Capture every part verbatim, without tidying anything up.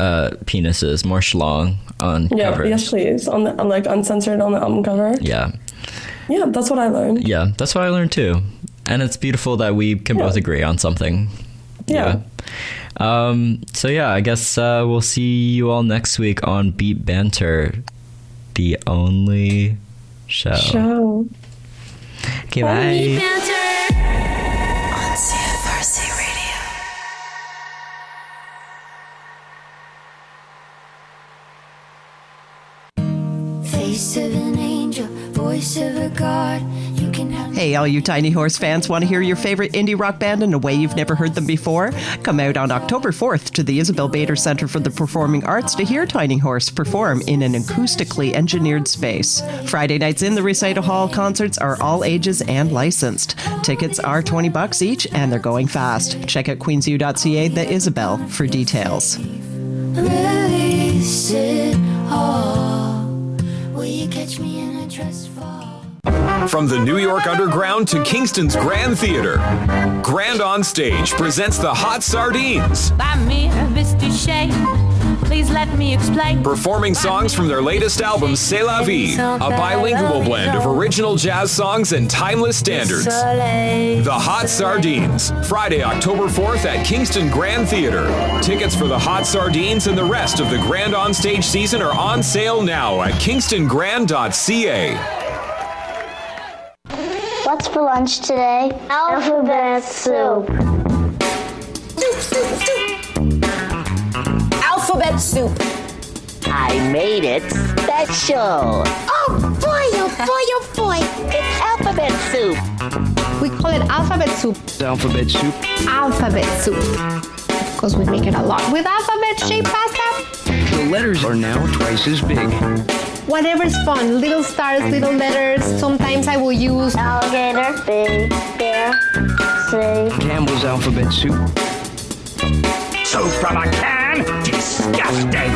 uh, penises, more schlong on yeah, covers. Yes, please. On the on, like uncensored on the album cover. Yeah. Yeah, that's what I learned. Yeah, that's what I learned too. And it's beautiful that we can yeah. both agree on something. Yeah. yeah. Um. So yeah, I guess uh, we'll see you all next week on Beat Banter, the only show. Show. Okay, bye. Beat Banter on C F R C Radio. Face of an angel, voice of a god. You can have. Hey, all you Tiny Horse fans, want to hear your favorite indie rock band in a way you've never heard them before? Come out on October fourth to the Isabel Bader Centre for the Performing Arts to hear Tiny Horse perform in an acoustically engineered space. Friday nights in the Recital Hall concerts are all ages and licensed. Tickets are twenty bucks each and they're going fast. Check out queensview dot c a, the Isabel, for details. Release it all. Will you catch me in a trust fall? From the New York Underground to Kingston's Grand Theater, Grand On Stage presents the Hot Sardines. By me, Miss Duchesne, please let me explain. Performing songs from their latest album, C'est La Vie, a bilingual blend of original jazz songs and timeless standards. The Hot Sardines, Friday, October fourth at Kingston Grand Theater. Tickets for the Hot Sardines and the rest of the Grand On Stage season are on sale now at kingston grand dot c a. What's for lunch today? Alphabet soup. Soup, soup, soup. Alphabet soup. I made it special. Oh boy, oh boy, oh boy. It's alphabet soup. We call it alphabet soup. Alphabet soup. Alphabet soup. Because we make it a lot with alphabet-shaped pasta. The letters are now twice as big. Whatever's fun, little stars, little letters. Sometimes I will use alligator, big, bear, say. Campbell's alphabet soup. Soup from a can? Disgusting!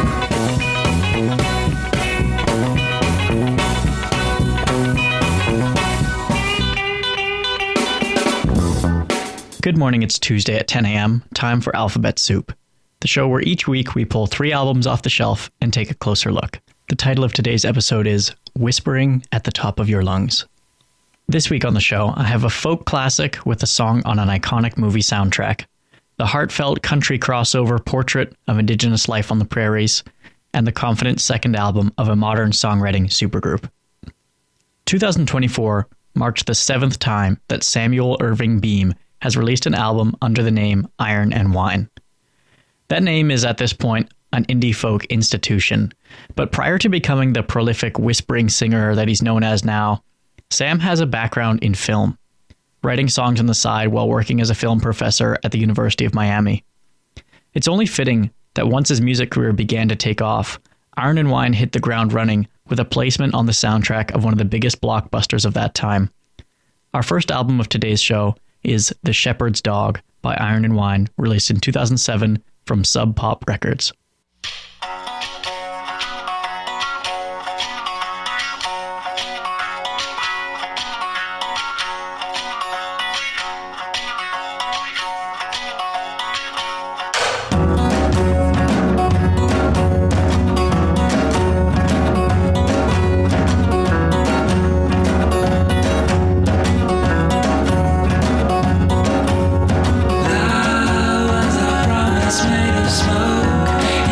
Good morning, it's Tuesday at ten a.m. Time for Alphabet Soup, the show where each week we pull three albums off the shelf and take a closer look. The title of today's episode is Whispering at the Top of Your Lungs. This week on the show, I have a folk classic with a song on an iconic movie soundtrack, the heartfelt country crossover portrait of Indigenous life on the prairies, and the confident second album of a modern songwriting supergroup. twenty twenty-four marked the seventh time that Samuel Irving Beam has released an album under the name Iron and Wine. That name is at this point an indie folk institution, but prior to becoming the prolific whispering singer that he's known as now, Sam has a background in film, writing songs on the side while working as a film professor at the University of Miami. It's only fitting that once his music career began to take off, Iron and Wine hit the ground running with a placement on the soundtrack of one of the biggest blockbusters of that time. Our first album of today's show is The Shepherd's Dog by Iron and Wine, released in two thousand seven from Sub Pop Records. Made of smoke.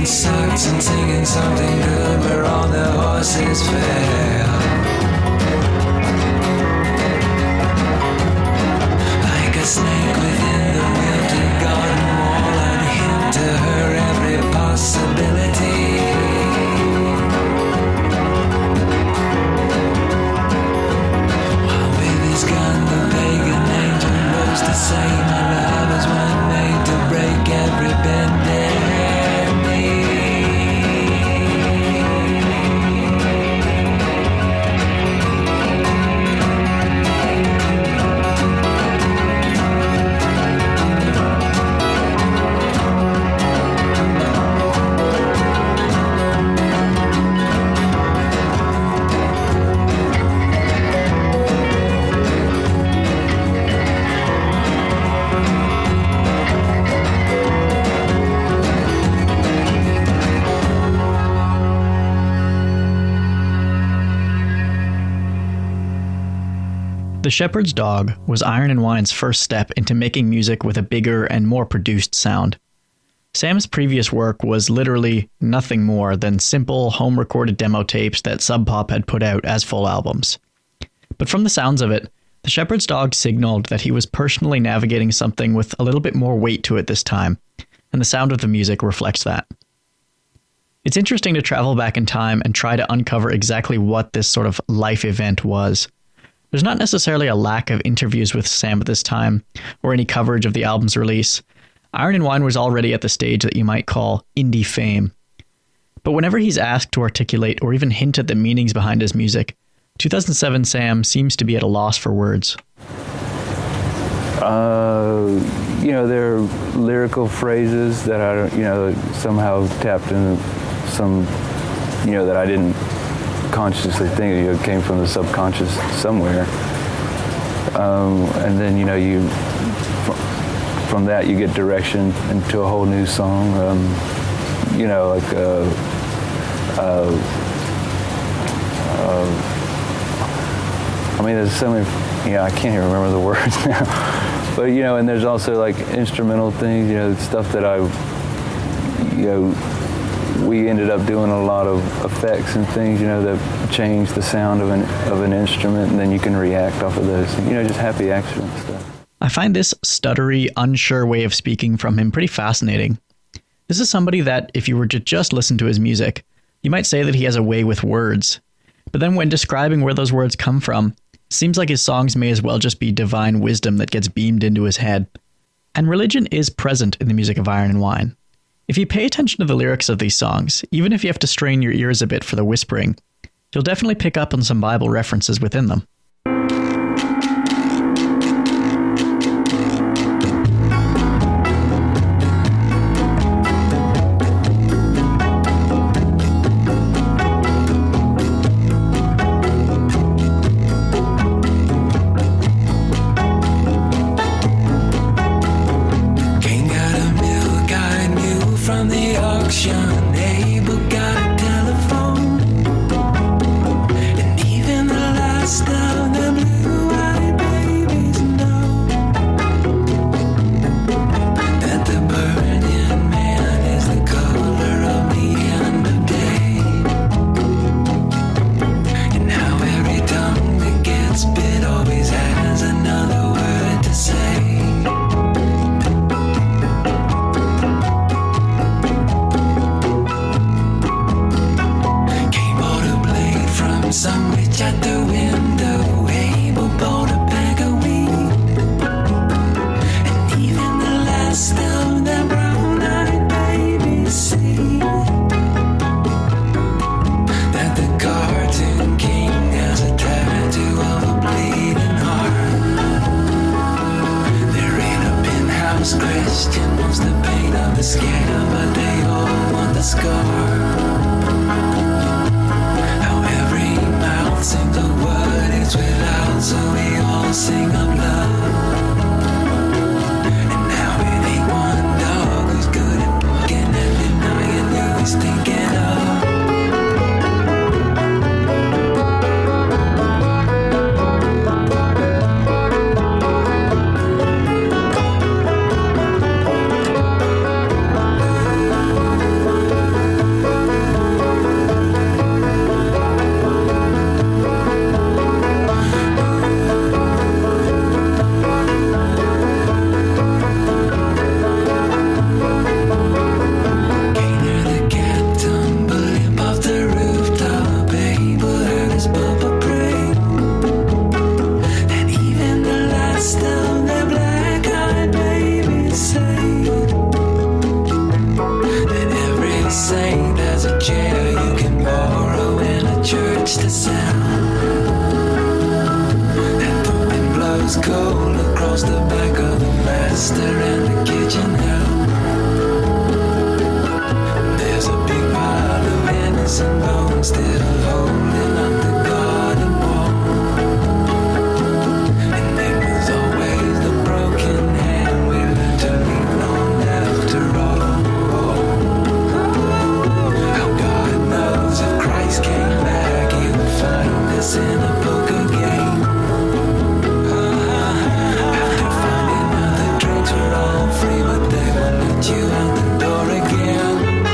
concerts and singing something good where all the horses fail. Like a snake within the wilted garden wall, I'd hint to her every possibility. While with his gun the pagan angel rose to say my love is one made to break every bending. The Shepherd's Dog was Iron and Wine's first step into making music with a bigger and more produced sound. Sam's previous work was literally nothing more than simple home-recorded demo tapes that Sub Pop had put out as full albums. But from the sounds of it, The Shepherd's Dog signaled that he was personally navigating something with a little bit more weight to it this time, and the sound of the music reflects that. It's interesting to travel back in time and try to uncover exactly what this sort of life event was. There's not necessarily a lack of interviews with Sam at this time, or any coverage of the album's release. Iron and Wine was already at the stage that you might call indie fame. But whenever he's asked to articulate or even hint at the meanings behind his music, two thousand seven Sam seems to be at a loss for words. Uh, you know, there are lyrical phrases that I, you know, somehow tapped into some, you know, that I didn't consciously think, you know, came from the subconscious somewhere. Um, and then, you know, you from that you get direction into a whole new song. Um, you know, like uh, uh, uh, I mean, there's so many. Yeah, I can't even remember the words now. But you know, and there's also like instrumental things. You know, stuff that I, you know. We ended up doing a lot of effects and things, you know, that change the sound of an of an instrument, and then you can react off of those, you know, just happy accident stuff. I find this stuttery, unsure way of speaking from him pretty fascinating. This is somebody that, if you were to just listen to his music, you might say that he has a way with words. But then when describing where those words come from, it seems like his songs may as well just be divine wisdom that gets beamed into his head. And religion is present in the music of Iron and Wine. If you pay attention to the lyrics of these songs, even if you have to strain your ears a bit for the whispering, you'll definitely pick up on some Bible references within them. master and the kitchen help. There's a big pile of innocent bones still holding up the garden wall. And it was always the broken hand we learned to lean on after all. How God knows if Christ came back, he would find us in a book again. After finding out the drugs were all free, but they won't let you out the door again.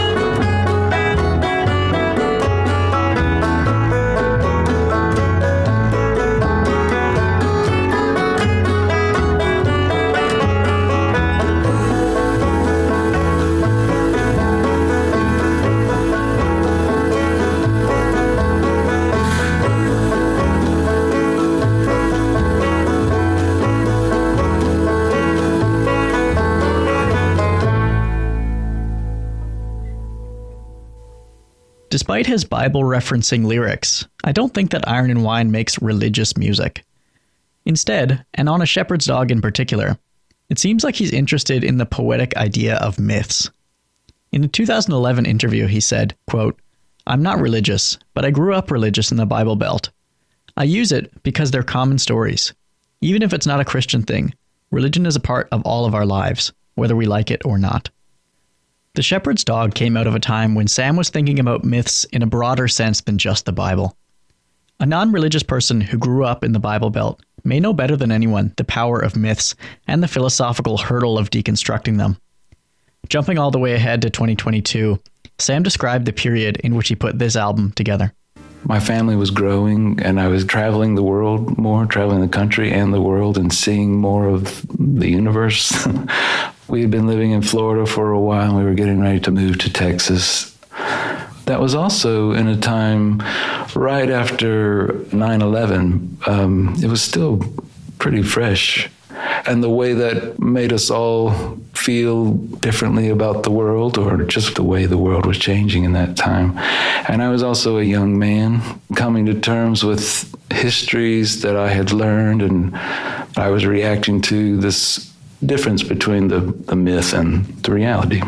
Despite his Bible-referencing lyrics, I don't think that Iron and Wine makes religious music. Instead, and On a Shepherd's Dog in particular, it seems like he's interested in the poetic idea of myths. In a two thousand eleven interview, he said, quote, "I'm not religious, but I grew up religious in the Bible Belt. I use it because they're common stories. Even if it's not a Christian thing, religion is a part of all of our lives, whether we like it or not." The Shepherd's Dog came out of a time when Sam was thinking about myths in a broader sense than just the Bible. A non-religious person who grew up in the Bible Belt may know better than anyone the power of myths and the philosophical hurdle of deconstructing them. Jumping all the way ahead to twenty twenty-two, Sam described the period in which he put this album together. My family was growing, and I was traveling the world more, traveling the country and the world, and seeing more of the universe. We had been living in Florida for a while, and we were getting ready to move to Texas. That was also in a time right after nine eleven. Um, it was still pretty fresh. And the way that made us all feel differently about the world, or just the way the world was changing in that time. And I was also a young man coming to terms with histories that I had learned, and I was reacting to this difference between the, the myth and the reality.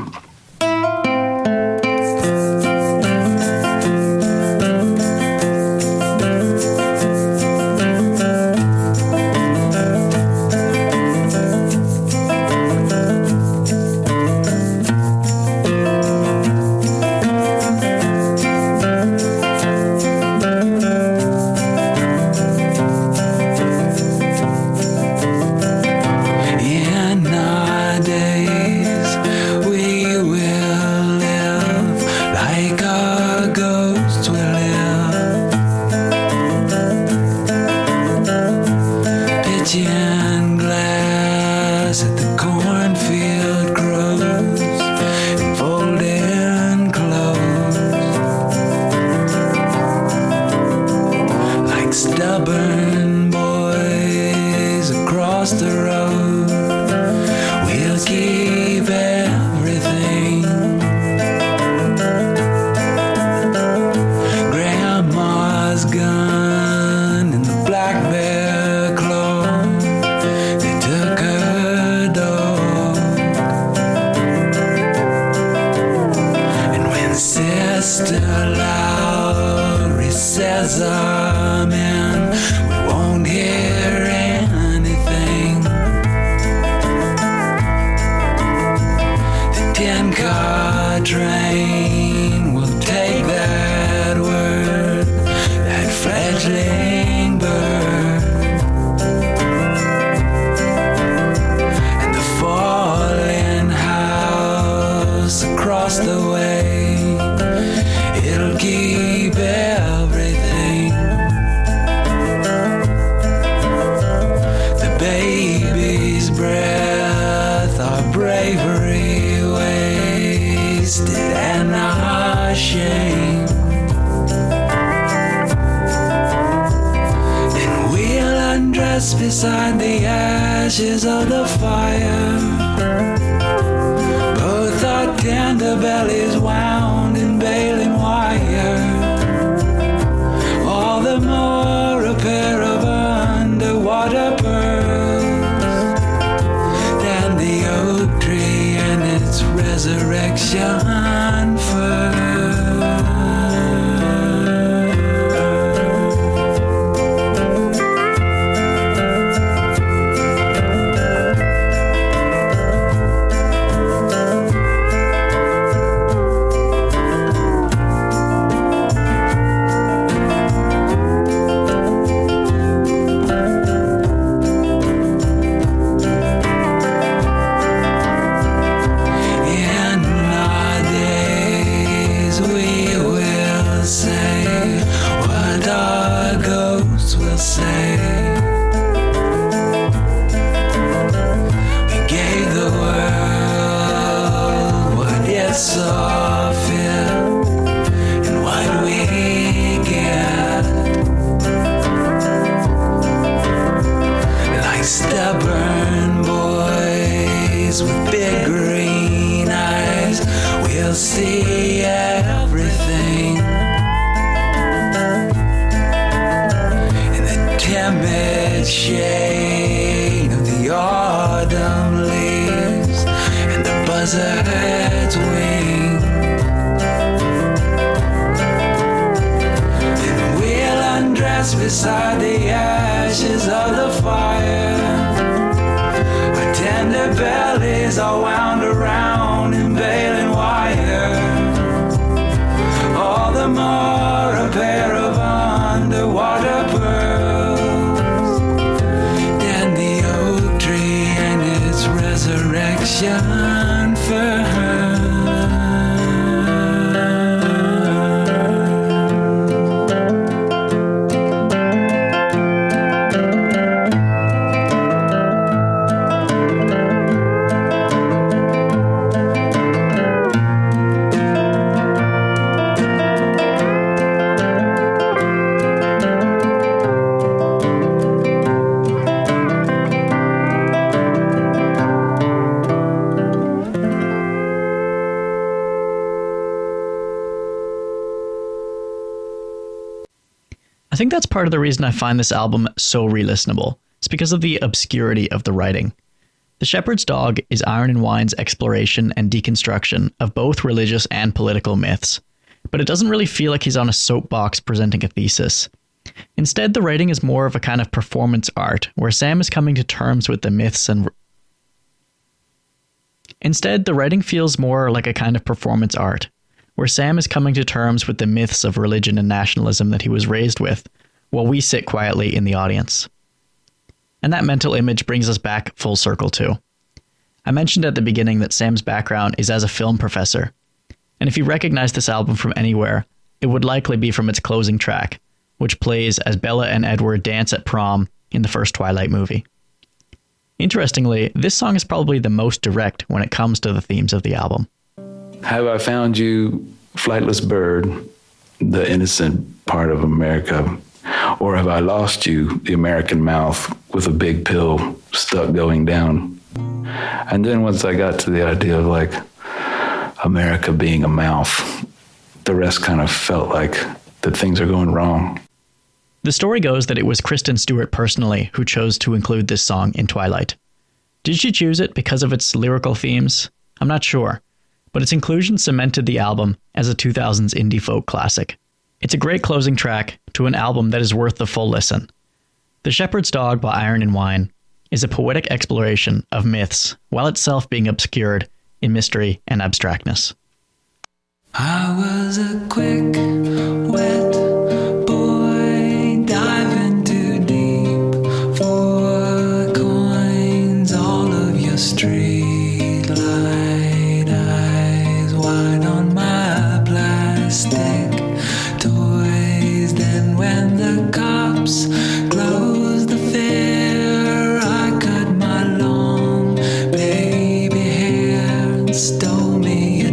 Beside the ashes of the fire, both our tender bellies wound in baling wire, all the more a pair of underwater pearls than the resurrection for see everything in the timid shade of the autumn leaves and the buzzard's wing. Then we'll undress beside the ashes of the fire. Our tender bellies are wound around in baling wire. All the more a pair of underwater pearls than the oak tree and its resurrection for her. I think that's part of the reason I find this album so re-listenable. It's because of the obscurity of the writing. The Shepherd's Dog is Iron and Wine's exploration and deconstruction of both religious and political myths, but it doesn't really feel like he's on a soapbox presenting a thesis. Instead, the writing is more of a kind of performance art, where Sam is coming to terms with the myths and... Instead, the writing feels more like a kind of performance art, where Sam is coming to terms with the myths of religion and nationalism that he was raised with, while we sit quietly in the audience. And that mental image brings us back full circle too. I mentioned at the beginning that Sam's background is as a film professor, and if you recognize this album from anywhere, it would likely be from its closing track, which plays as Bella and Edward dance at prom in the first Twilight movie. Interestingly, this song is probably the most direct when it comes to the themes of the album. Have I found you, flightless bird, the innocent part of America? Or have I lost you, the American mouth, with a big pill stuck going down? And then once I got to the idea of like America being a mouth, the rest kind of felt like that things are going wrong. The story goes that it was Kristen Stewart personally who chose to include this song in Twilight. Did she choose it because of its lyrical themes? I'm not sure. But its inclusion cemented the album as a two thousands indie folk classic. It's a great closing track to an album that is worth the full listen. The Shepherd's Dog by Iron and Wine is a poetic exploration of myths, while itself being obscured in mystery and abstractness. I was a quick, wet boy diving too deep for coins, all of your street light eyes wide on my plastic toys. Then when the cops closed the fair, I cut my long baby hair and stole me a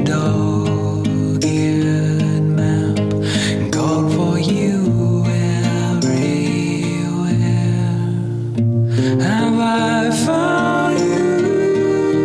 dog-eared map and called for you everywhere. Have I found you,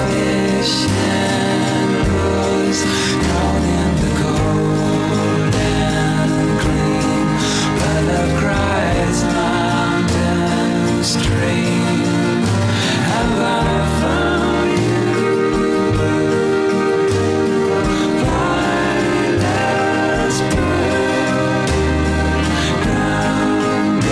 fish and lures down in the cold and clean. Where love cries mountain stream. Have I found you? Lilacs burn, grounded.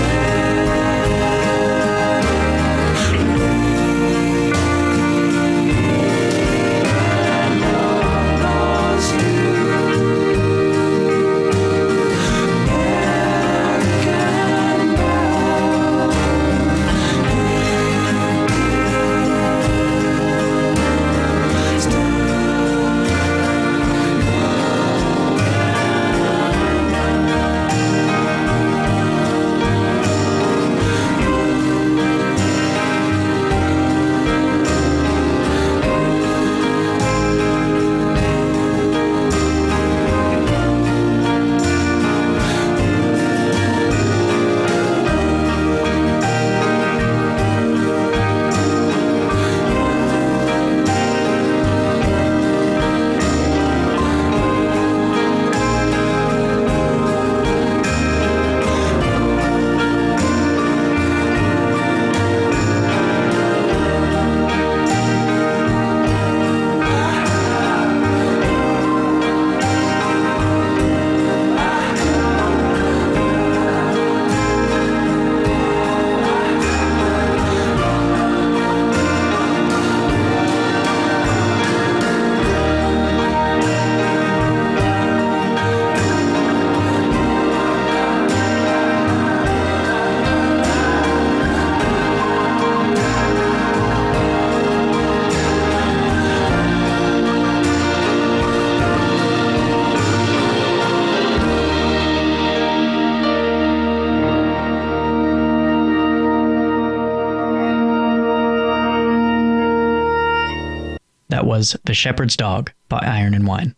Was The Shepherd's Dog by Iron and Wine.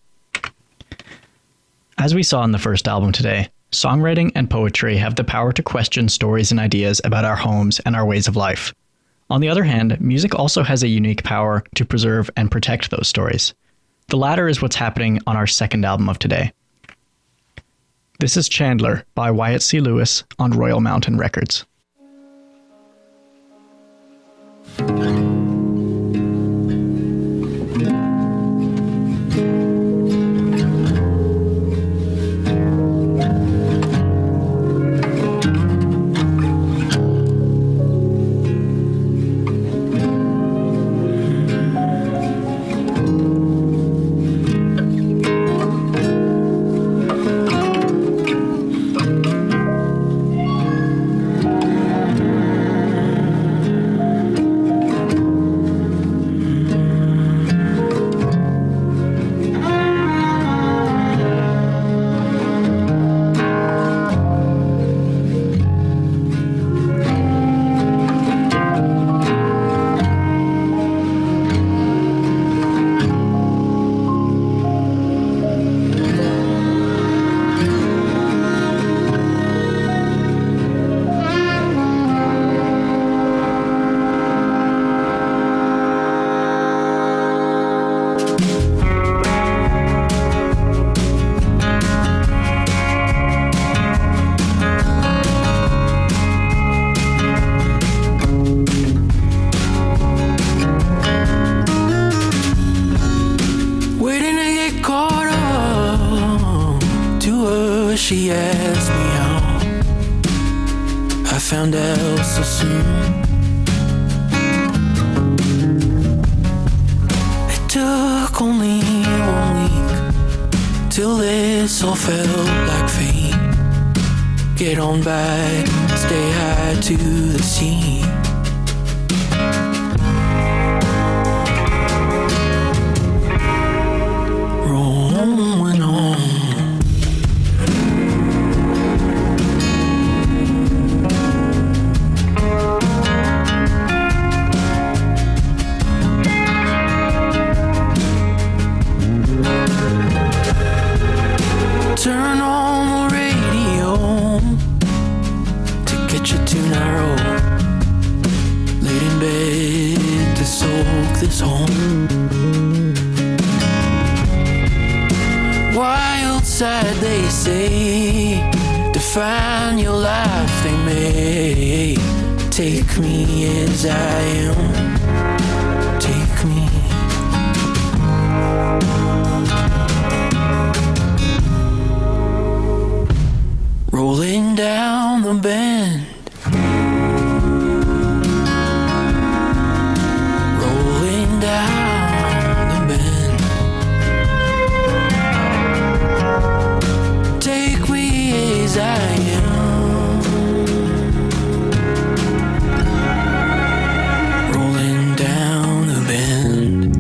As we saw in the first album today, songwriting and poetry have the power to question stories and ideas about our homes and our ways of life. On the other hand, music also has a unique power to preserve and protect those stories. The latter is what's happening on our second album of today. This is Chandler by Wyatt C. Lewis on Royal Mountain Records. She asked me how I found out so soon. It took only one week till this all felt like fate. Get on by, stay high to the sea. Rolling on. Turn on the radio to get you to Nairo. Wild side, they say, define your life, they may. Take me as I am, take me. Rolling down the bend, rolling down the bend. Take me as I am, rolling down the bend.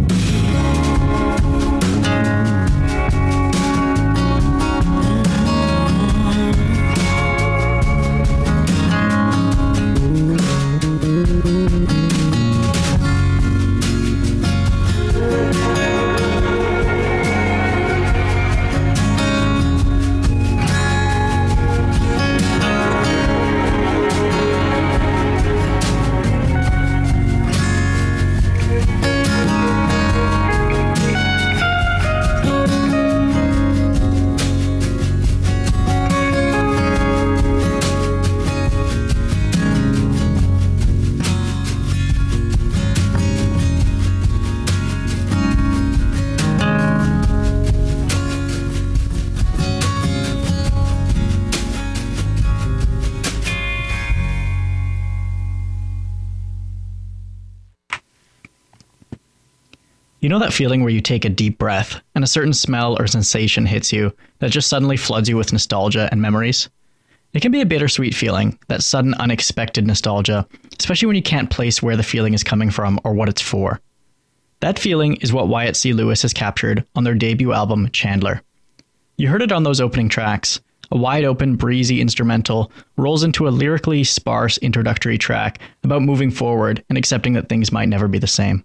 You know that feeling where you take a deep breath and a certain smell or sensation hits you that just suddenly floods you with nostalgia and memories? It can be a bittersweet feeling, that sudden unexpected nostalgia, especially when you can't place where the feeling is coming from or what it's for. That feeling is what Wyatt C. Lewis has captured on their debut album, Chandler. You heard it on those opening tracks. A wide-open, breezy instrumental rolls into a lyrically sparse introductory track about moving forward and accepting that things might never be the same.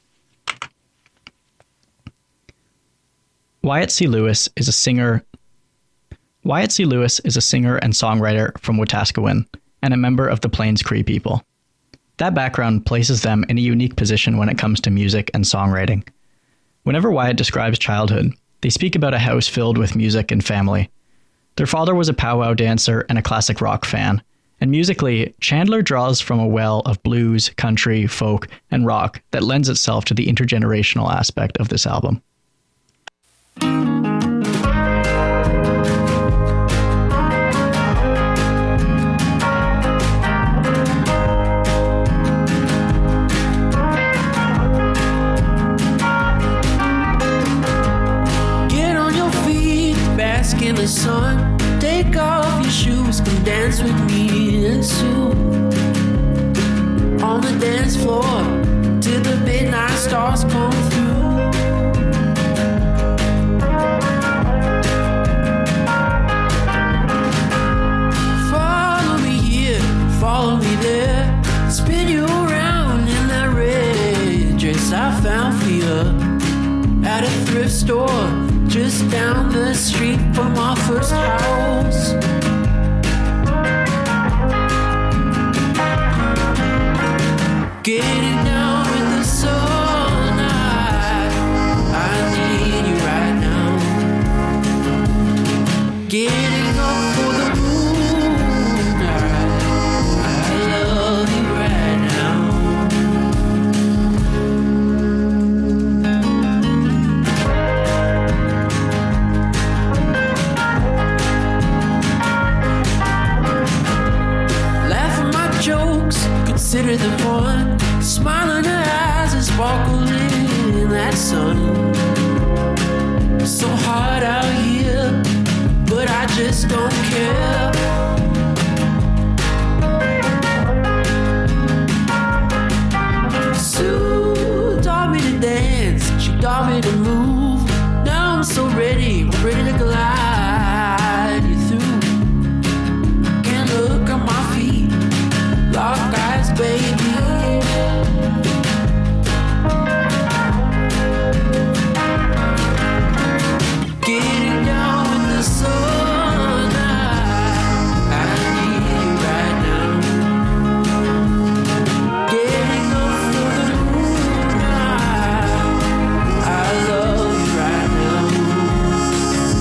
Wyatt C. Lewis is a singer. Wyatt C. Lewis is a singer and songwriter from Wetaskiwin and a member of the Plains Cree people. That background places them in a unique position when it comes to music and songwriting. Whenever Wyatt describes childhood, they speak about a house filled with music and family. Their father was a powwow dancer and a classic rock fan, and musically, Chandler draws from a well of blues, country, folk, and rock that lends itself to the intergenerational aspect of this album. Get on your feet, bask in the sun. Take off your shoes, come dance with me and Sue. On the dance floor, till the midnight stars come through. Follow me there, spin you around in that red dress I found for you at a thrift store just down the street from our first house. Getting down with the sun, I, I need you right now. Getting up for the consider the one, smiling her eyes and sparkling in that sun. So hot out here, but I just don't care. Sue taught me to dance, she taught me to move. Now I'm so ready, ready to glide you through. Can't look on my feet, lock eyes, baby. Getting down with the sun, I, I need you right now. Getting up for the moon, I, I love you right now.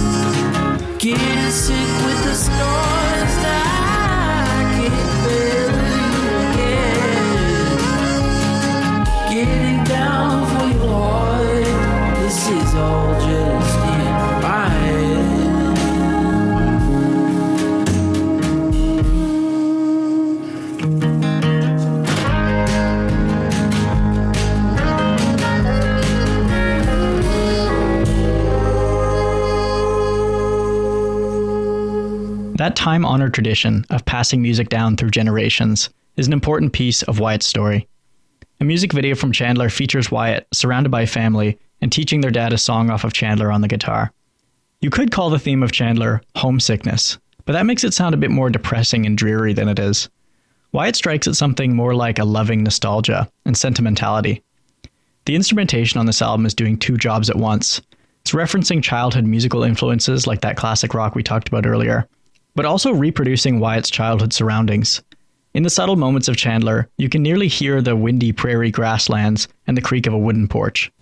That time-honored tradition of passing music down through generations is an important piece of Wyatt's story. A music video from Chandler features Wyatt surrounded by family and teaching their dad a song off of Chandler on the guitar. You could call the theme of Chandler homesickness, but that makes it sound a bit more depressing and dreary than it is. Wyatt strikes at something more like a loving nostalgia and sentimentality. The instrumentation on this album is doing two jobs at once. It's referencing childhood musical influences like that classic rock we talked about earlier, but also reproducing Wyatt's childhood surroundings. In the subtle moments of Chandler, you can nearly hear the windy prairie grasslands and the creak of a wooden porch.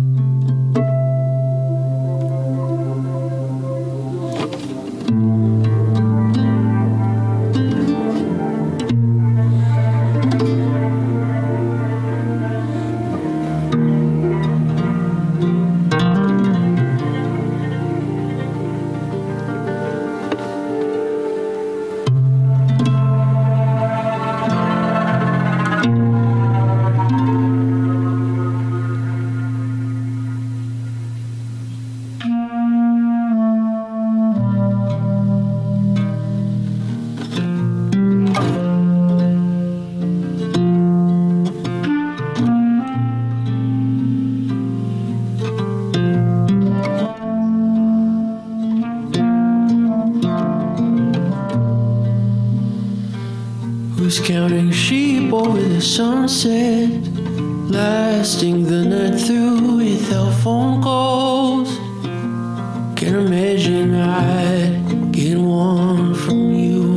Counting sheep over the sunset, lasting the night through without phone calls. Can't imagine I'd get one from you.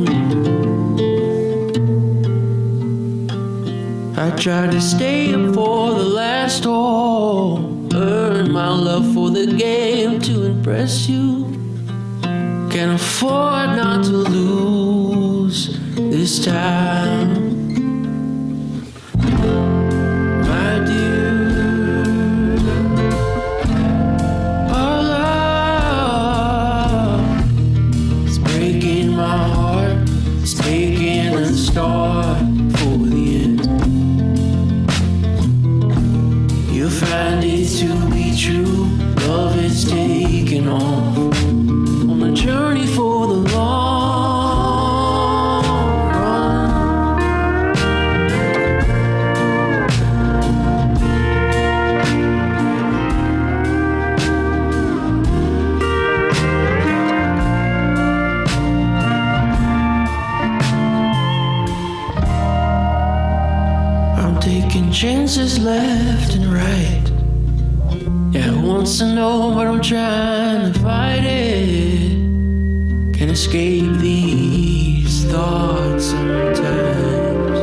I tried to stay up for the last hole, earn my love for the game to impress you. Can't afford not to lose this time, my dear. Our love is breaking my heart, it's making a start for the end. You'll find it to be true, love is taking off on the journey for the long. Chances left and right. Yeah, who wants to know, but I'm trying to fight it. Can't escape these thoughts sometimes.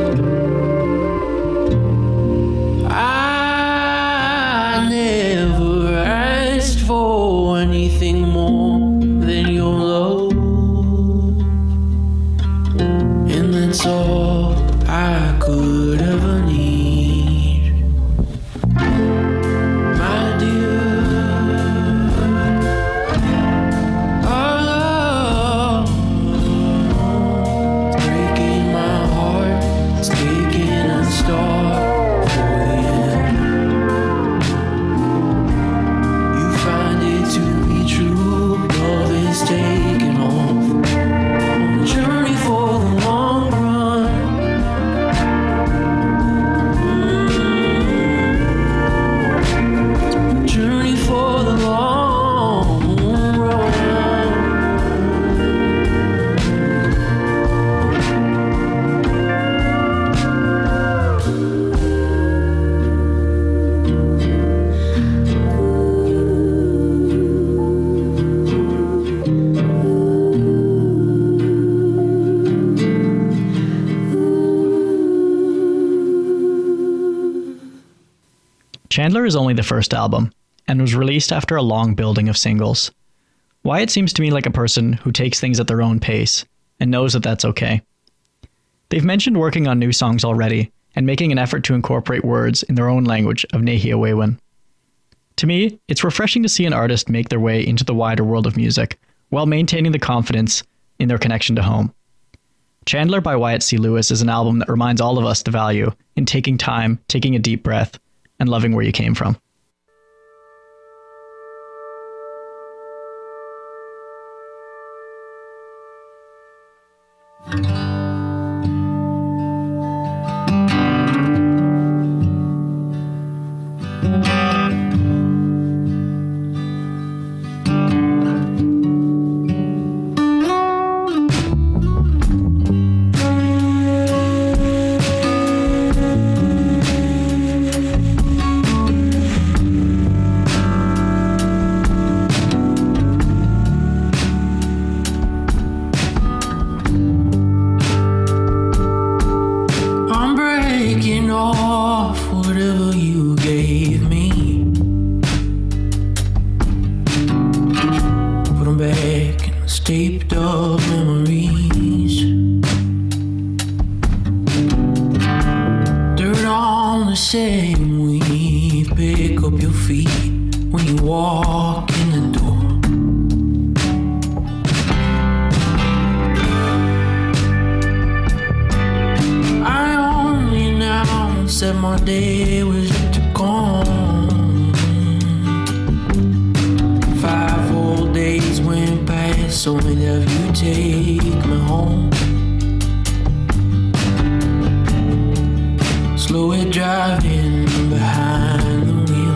I never asked for anything more than your love, and that's all I could ever need. Chandler is only the first album, and was released after a long building of singles. Wyatt seems to me like a person who takes things at their own pace, and knows that that's okay. They've mentioned working on new songs already, and making an effort to incorporate words in their own language of Nehia Wewen. To me, it's refreshing to see an artist make their way into the wider world of music, while maintaining the confidence in their connection to home. Chandler by Wyatt C. Lewis is an album that reminds all of us the value in taking time, taking a deep breath, and loving where you came from. taped up memories. Dirt on the same weave. Pick up your feet when you walk in the door. I only now said my day was yet to come. Five whole days went past, so many of you take me home. Slow it driving behind the wheel.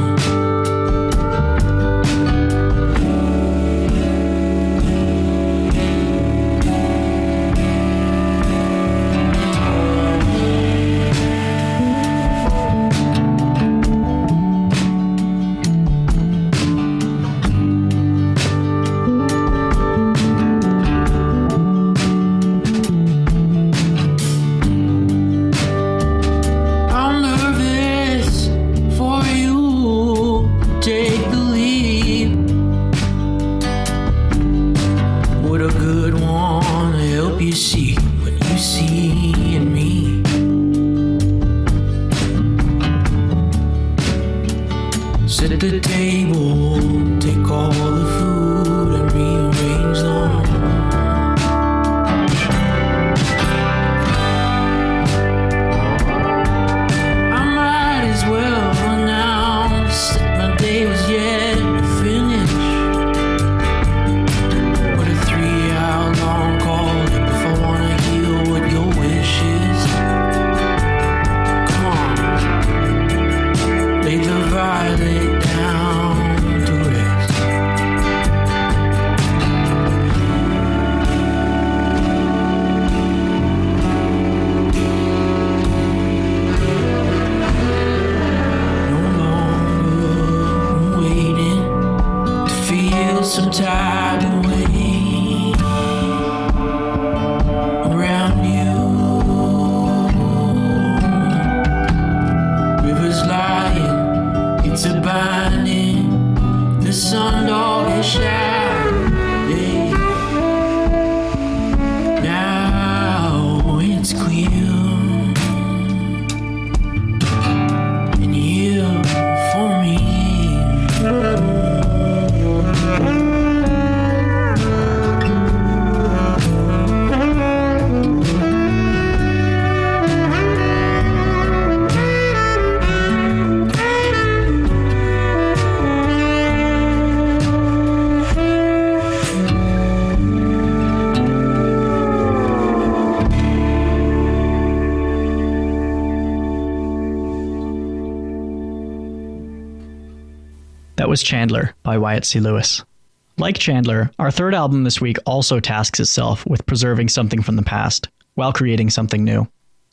Was Chandler by Wyatt C. Lewis. Like Chandler, our third album this week also tasks itself with preserving something from the past while creating something new.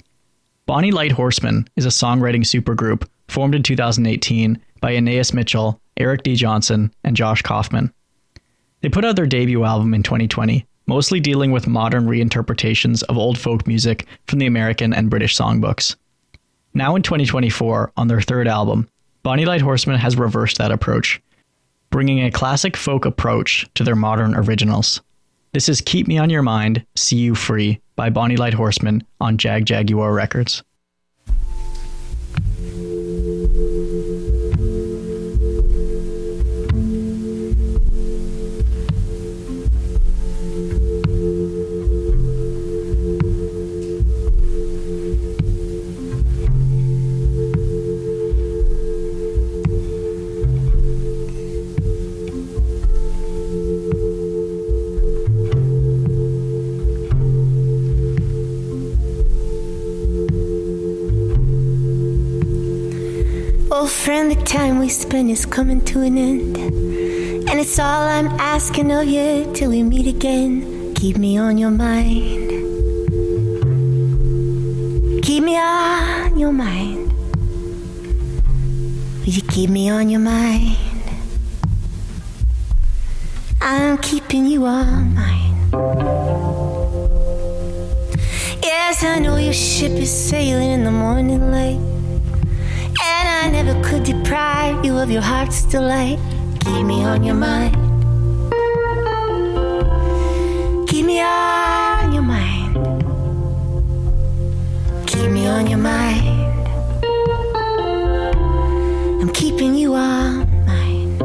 Bonnie Light Horseman is a songwriting supergroup formed in two thousand eighteen by Anais Mitchell, Eric D. Johnson, and Josh Kaufman. They put out their debut album in twenty twenty, mostly dealing with modern reinterpretations of old folk music from the American and British songbooks. Now in twenty twenty-four, on their third album, Bonnie Light Horseman has reversed that approach, bringing a classic folk approach to their modern originals. This is Keep Me On Your Mind, See You Free by Bonnie Light Horseman on Jag Jaguar Records. Old friend, the time we spend is coming to an end, and it's all I'm asking of you till we meet again. Keep me on your mind. Keep me on your mind. Will you keep me on your mind? I'm keeping you on mine. Yes, I know your ship is sailing in the morning light, and I never could deprive you of your heart's delight. Keep me on your mind. me on your mind. Keep me on your mind. I'm keeping you on mine.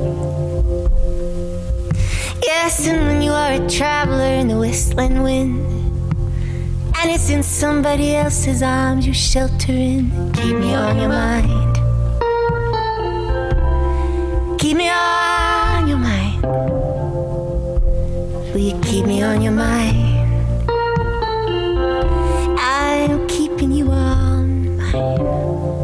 Yes, and when you are a traveler in the whistling wind, and it's in somebody else's arms you shelter in, keep me on your mind. Keep me on your mind. Will you keep me on your mind? I'm keeping you on mine.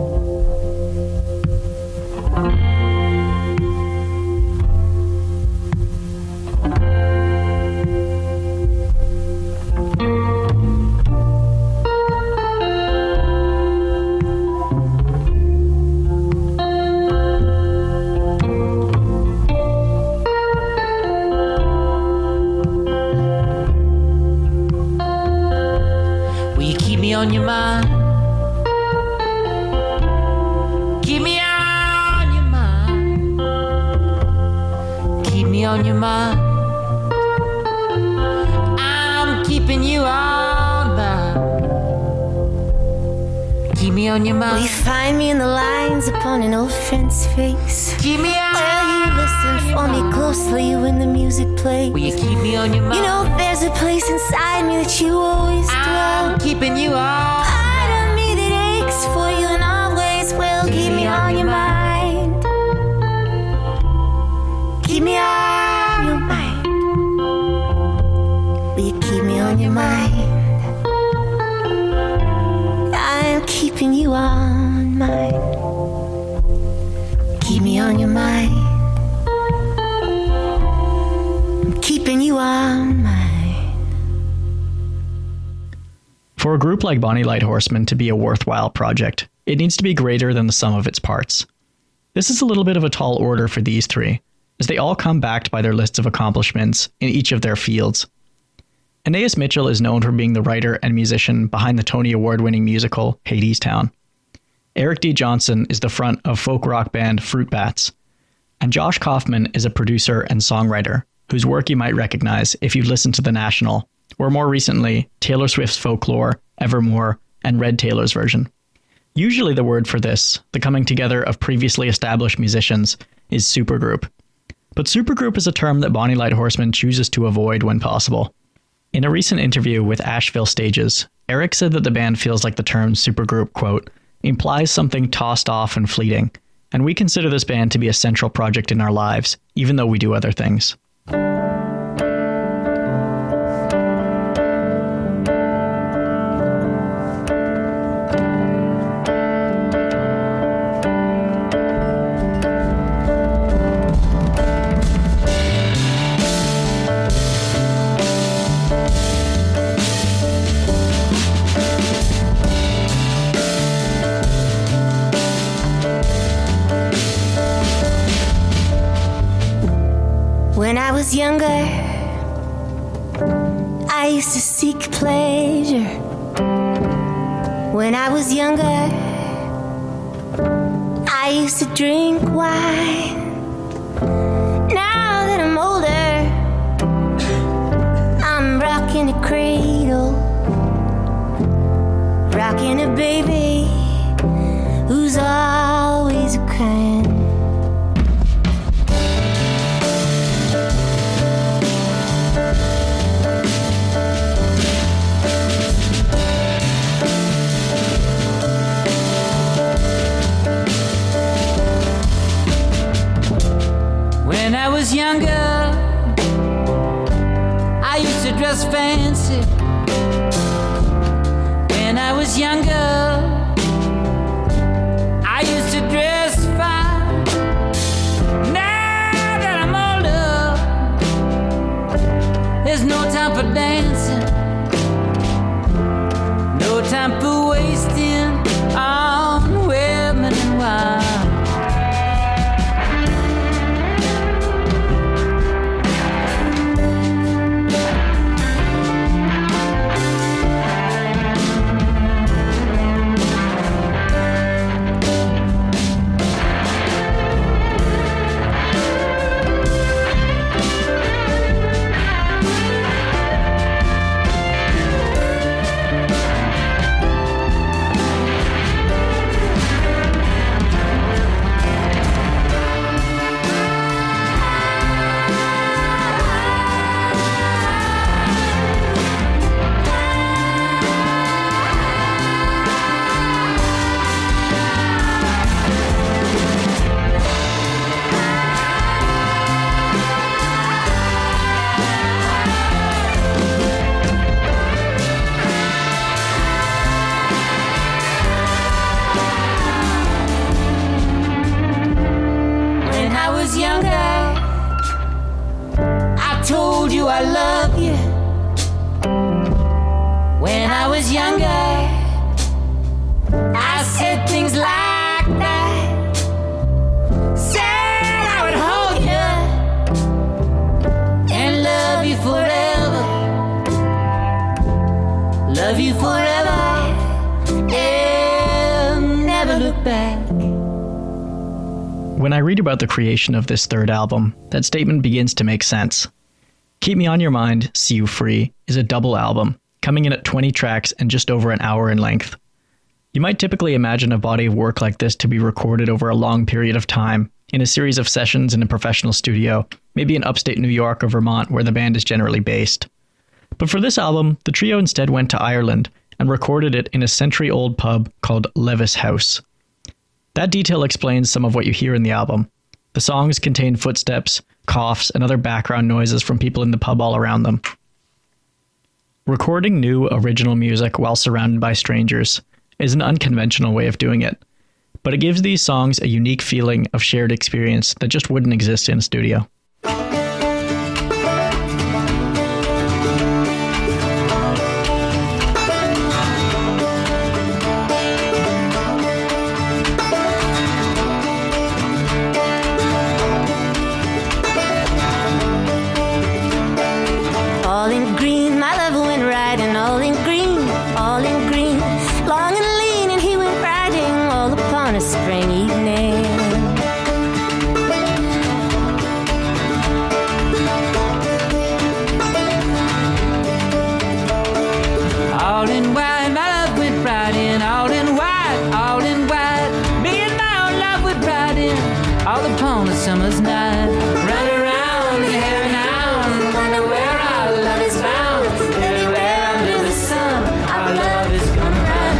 On your mind, keep me on your mind, keep me on your mind. I'm keeping you on mine. Keep me on your mind. Will you find me in the lines upon an old friend's face? Keep me on. Will you listen for me closely when the music plays? Will you keep me on your mind? You know there's a place inside me that you always dwell. I'm keeping you on. Part of me that aches for you and always will. Keep me on your mind. Keep me on your mind. Will you keep me on your mind? I'm keeping you on mine. Keep me on your mind. I'm keeping you on mine. For a group like Bonnie Light Horseman to be a worthwhile project, it needs to be greater than the sum of its parts. This is a little bit of a tall order for these three, as they all come backed by their lists of accomplishments in each of their fields. Anais Mitchell is known for being the writer and musician behind the Tony Award-winning musical Hadestown. Eric D. Johnson is the front of folk rock band Fruit Bats, and Josh Kaufman is a producer and songwriter whose work you might recognize if you've listened to The National, or more recently, Taylor Swift's Folklore, Evermore, and Red Taylor's version. Usually the word for this, the coming together of previously established musicians, is supergroup. But supergroup is a term that Bonnie Light Horseman chooses to avoid when possible. In a recent interview with Asheville Stages, Eric said that the band feels like the term supergroup, quote, implies something tossed off and fleeting, and we consider this band to be a central project in our lives, even though we do other things. When I was younger, I used to seek pleasure. When I was younger, I used to drink wine. Now that I'm older, I'm rocking a cradle, rocking a baby who's always crying. When I was younger, I used to dress fancy. When I was younger, I used to dress fine. Now that I'm older, there's no time for dancing, no time for wasting on women and wine. younger, I told you I love you. When I was younger, I said things like that. Said I would hold you and love you forever. Love you forever and never look back. When I read about the creation of this third album, that statement begins to make sense. Keep Me On Your Mind, See You Free is a double album, coming in at twenty tracks and just over an hour in length. You might typically imagine a body of work like this to be recorded over a long period of time, in a series of sessions in a professional studio, maybe in upstate New York or Vermont where the band is generally based. But for this album, the trio instead went to Ireland and recorded it in a century-old pub called Levis House. That detail explains some of what you hear in the album. The songs contain footsteps, coughs, and other background noises from people in the pub all around them. Recording new, original music while surrounded by strangers is an unconventional way of doing it, but it gives these songs a unique feeling of shared experience that just wouldn't exist in a studio. All in green, my lover went riding, all in green, all in green. Long and lean, and he went riding all upon a spring evening. All in white, my love went riding, all in white, all in white. Me and my own love went riding all upon a summer's night. Run around the hair now, wonder where our love is found. Everywhere under the sun, our love is gonna run.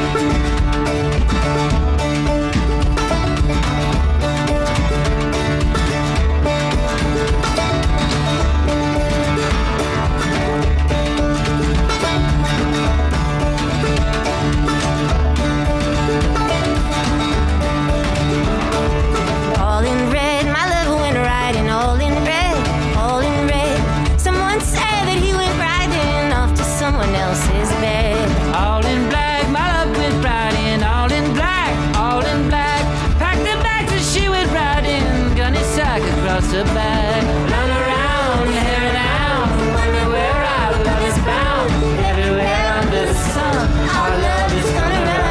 All in red, my lover went riding, all in red, all in red. Someone said that he went riding off to someone else's bed. All in black, my love went riding, all in black, all in black. Packed her bags and she went riding, gunny sack across her back. Run around, here and out, wonder where our love is bound. Everywhere under the sun, our love is gonna run.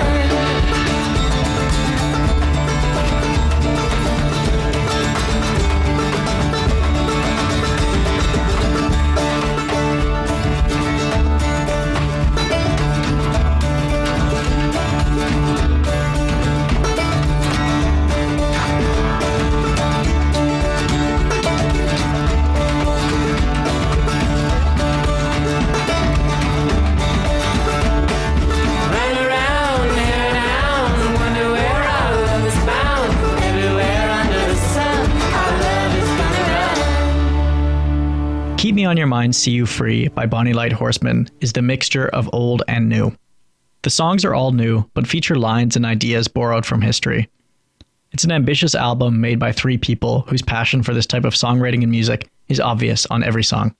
Run around, here and out, wonder where our love is bound. Everywhere under the sun, our love is gonna run. Keep Me On Your Mind, See You Free by Bonnie Light Horseman is the mixture of old and new. The songs are all new, but feature lines and ideas borrowed from history. It's an ambitious album made by three people whose passion for this type of songwriting and music is obvious on every song.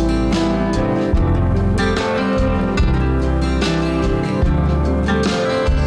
run.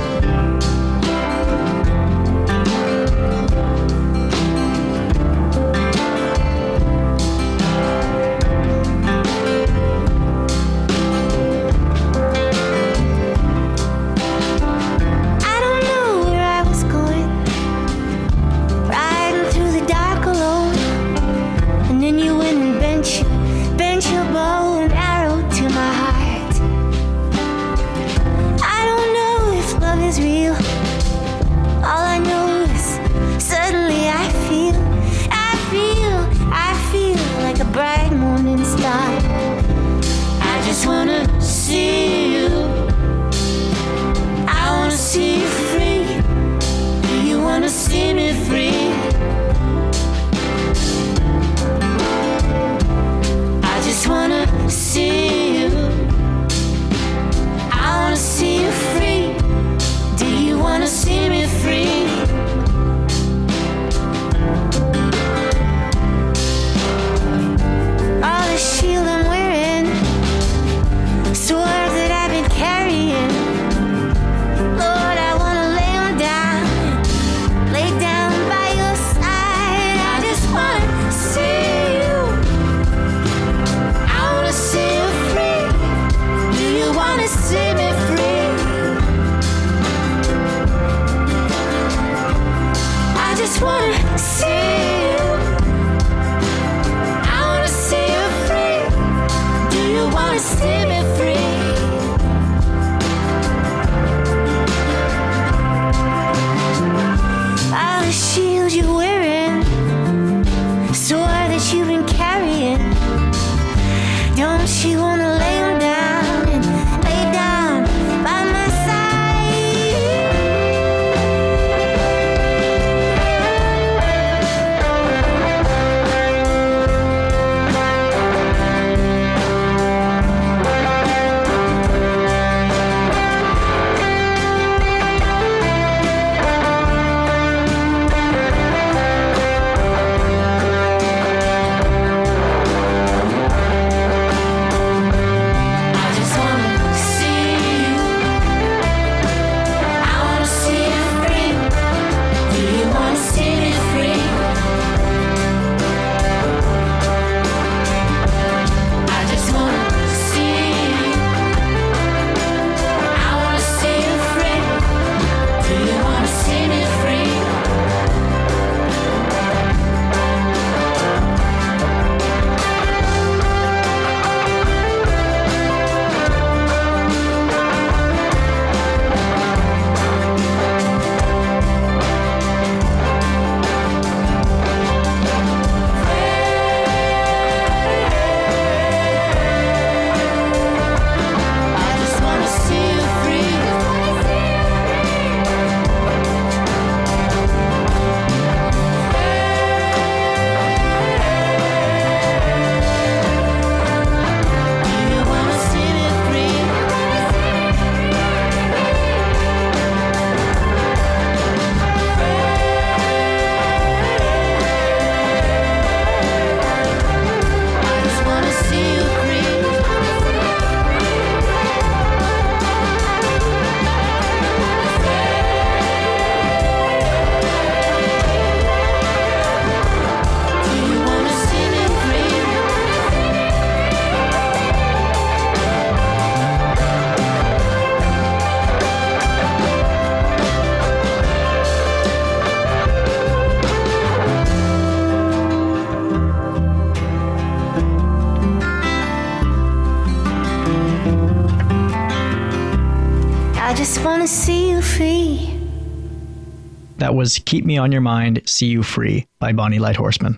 I just wanna see you free. That was Keep Me On Your Mind, See You Free by Bonnie Light Horseman.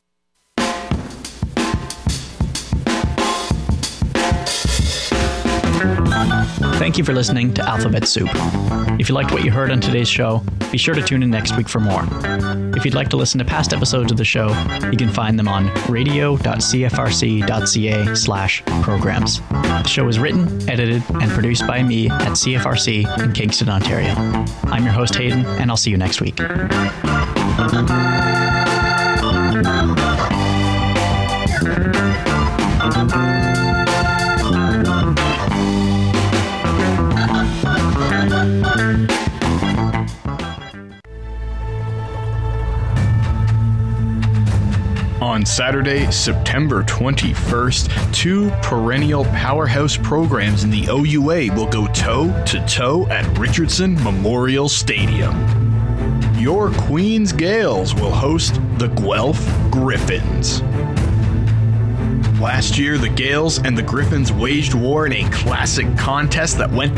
Thank you for listening to Alphabet Soup. If you liked what you heard on today's show, be sure to tune in next week for more. If you'd like to listen to past episodes of the show, you can find them on radio.cfrc.ca slash programs. The show is written, edited, and produced by me at C F R C in Kingston, Ontario. I'm your host, Hayden, and I'll see you next week. On Saturday, September twenty-first, two perennial powerhouse programs in the O U A will go toe-to-toe at Richardson Memorial Stadium. Your Queens Gales will host the Guelph Griffins. Last year, the Gales and the Griffins waged war in a classic contest that went